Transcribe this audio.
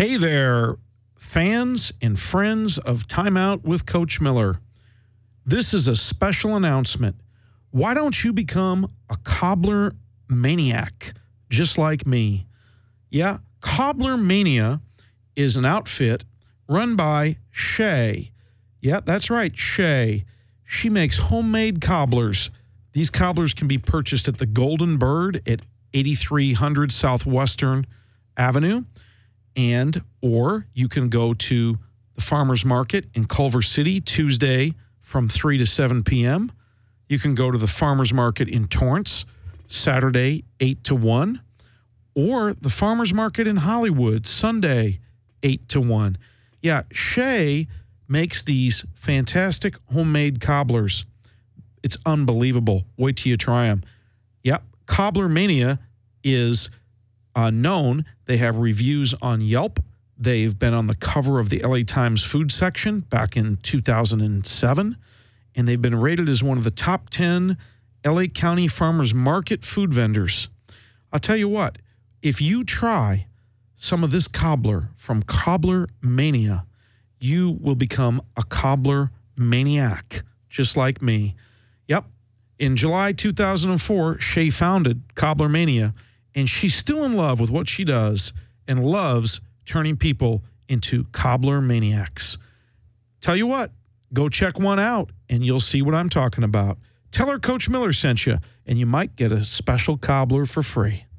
Hey there, fans and friends of Time Out with Coach Miller. This is a special announcement. Why don't you become a cobbler maniac just like me? Yeah, Cobbler Mania is an outfit run by Shay. Yeah, that's right, Shay. She makes homemade cobblers. These cobblers can be purchased at the Golden Bird at 8300 Southwestern Avenue. Or you can go to the Farmers Market in Culver City Tuesday from 3 to 7 p.m. You can go to the Farmers Market in Torrance Saturday 8 to 1. Or the Farmers Market in Hollywood Sunday 8 to 1. Yeah, Shay makes these fantastic homemade cobblers. It's unbelievable. Wait till you try them. Yep, Cobbler Mania is known. They have reviews on Yelp. They've been on the cover of the LA Times food section back in 2007, and they've been rated as one of the top 10 LA County Farmers Market food vendors. I'll tell you what, if you try some of this cobbler from Cobbler Mania, you will become a cobbler maniac, just like me. Yep, in July 2004, Shay founded Cobbler Mania, and she's still in love with what she does and loves turning people into cobbler maniacs. Tell you what, go check one out and you'll see what I'm talking about. Tell her Coach Miller sent you, and you might get a special cobbler for free.